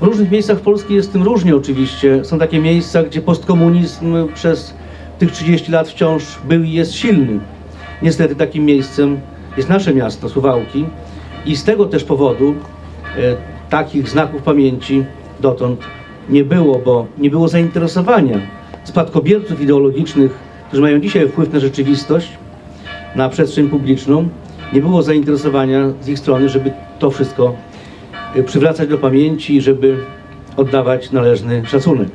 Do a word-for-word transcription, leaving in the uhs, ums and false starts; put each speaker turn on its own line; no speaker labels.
różnych miejscach w Polsce jest z tym różnie oczywiście. Są takie miejsca, gdzie postkomunizm przez tych trzydzieści lat wciąż był i jest silny. Niestety takim miejscem jest nasze miasto, Suwałki, i z tego też powodu e, takich znaków pamięci dotąd nie było, bo nie było zainteresowania spadkobierców ideologicznych, którzy mają dzisiaj wpływ na rzeczywistość, na przestrzeń publiczną. Nie było zainteresowania z ich strony, żeby to wszystko przywracać do pamięci i żeby oddawać należny szacunek.